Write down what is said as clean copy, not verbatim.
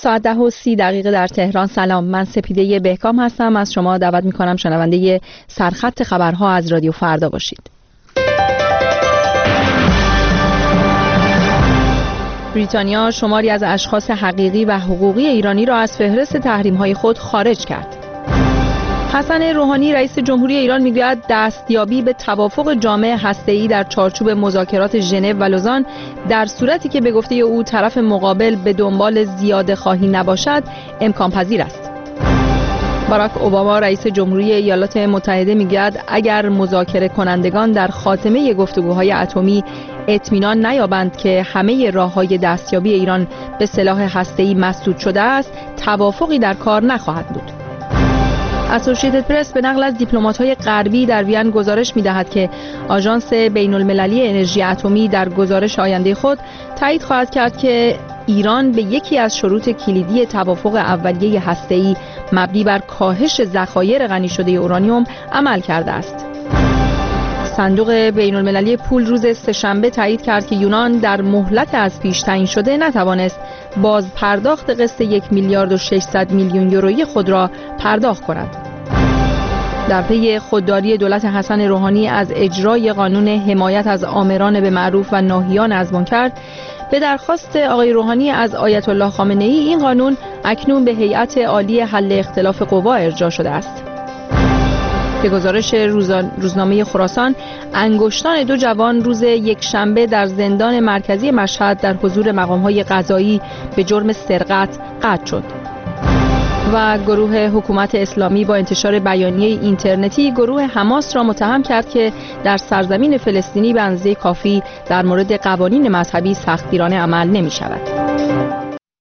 ساعت 10:30 در تهران. سلام، من سپیده بهکام هستم. از شما دعوت می‌کنم شنونده سرخط خبرها از رادیو فردا باشید. بریتانیا شماری از اشخاص حقیقی و حقوقی ایرانی را از فهرست تحریم‌های خود خارج کرد. حسن روحانی رئیس جمهوری ایران میگوید دستیابی به توافق جامع هسته‌ای در چارچوب مذاکرات ژنو و لوزان در صورتی که به گفته او طرف مقابل به دنبال زیاده خواهی نباشد امکان پذیر است. باراک اوباما رئیس جمهوری ایالات متحده میگوید اگر مذاکره کنندگان در خاتمه گفتگوهای اتمی اطمینان نیابند که همه راه‌های دستیابی ایران به سلاح هسته‌ای مسدود شده است، توافقی در کار نخواهد بود. اسوسییتد پرس به نقل از دیپلمات‌های غربی در وین گزارش می‌دهد که آژانس بین‌المللی انرژی اتمی در گزارش آینده خود تایید خواهد کرد که ایران به یکی از شروط کلیدی توافق اولیه هسته‌ای مبنی بر کاهش ذخایر غنی شده اورانیوم عمل کرده است. صندوق بین‌المللی پول روز سه‌شنبه تایید کرد که یونان در مهلت از پیش تعیین شده نتوانست باز پرداخت قسط 1,600,000,000 یورویی خود را پرداخت کند. در پی خودداری دولت حسن روحانی از اجرای قانون حمایت از آمران به معروف و ناهیان از منکر، به درخواست آقای روحانی از آیت الله خامنه‌ای این قانون اکنون به هیئت عالی حل اختلاف قوا ارجاع شده است. به گزارش روزنامه خراسان، انگشتان دو جوان روز یکشنبه در زندان مرکزی مشهد در حضور مقام‌های قضایی به جرم سرقت قطع شد. و گروه حکومت اسلامی با انتشار بیانیه اینترنتی گروه حماس را متهم کرد که در سرزمین فلسطینی به اندازه کافی در مورد قوانین مذهبی سختگیرانه عمل نمی‌شود.